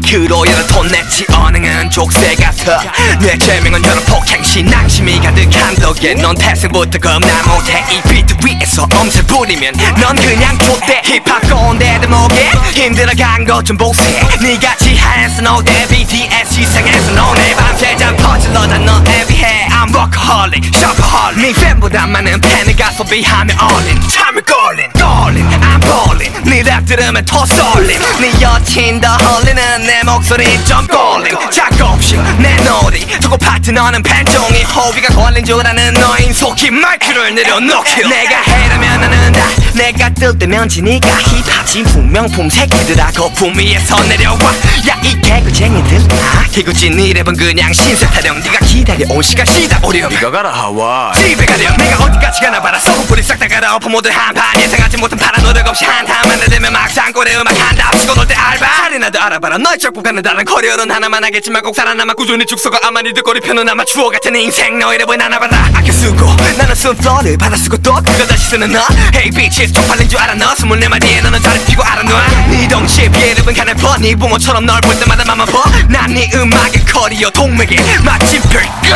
마이크로 여러 톤 냈지 언행은 족쇄 같아 내 제명은 여러 폭행시 낭심이 가득한 덕에 넌 태생부터 겁나 못해 이 비트 위에서 엄살 부리면 넌 그냥 좆대 힙합 꼰대 대목에 힘들어간 것 좀 보세 니같이 하얀 노대 BTS 시상에서 너네 밤새 잠 퍼질러다 넌 애비해 I'm workaholic, shopaholic 네 팬보다 많은 팬이가 소비하며 all-in 참을 걸린 I'm ballin' 네 랩 들으면 더 쏠림 네 여친 더 홀리는 내 목소리 좀 걸림 작업실 내 놀이 두고 파트너는 팬종이 호비가 걸린 줄 아는 너인 속히 마이크를 내려놓기 내가 해라면 나는 다 내가 뜰 때면 지니까 힙합 진품명품 새끼들아 거품 위에서 내려와 야 이 개구쟁이들 개구진 네 랩은 그냥 신세 타령 네가 기다려온 시간 시다 오렴 네가 가라 하와이 집에 가렴 내가 어디까지 가나 봐라 소금뿌리 싹 다 갈아엎어 모두 한판 예상하지 못한 파란 노력 없이 한타만 내되면 막상 꼴에 음악 한다 치고 놀 때 알바 자리나도 알아봐라 너의 적복하는 다른 커리어는 하나만 하겠지만 꼭 살아남아 꾸준히 죽서가 아마 니들 꼬리표는 아마 추억 같은 인생 너의 랩은 하나 봐라 아껴 쓰고 나는 쓴 플로를 받아 쓰고 또 그걸 다시 쓰는 너 Hey bitches 쪽팔린 줄 알아 너 24마디에 너는 다리 피고 알아놔 네 덩치에 비해 랩은 가늘퍼 네 붕어처럼 널 볼 때마다 맘만 퍼 난 네 음악의 커리어 동맥에 마침표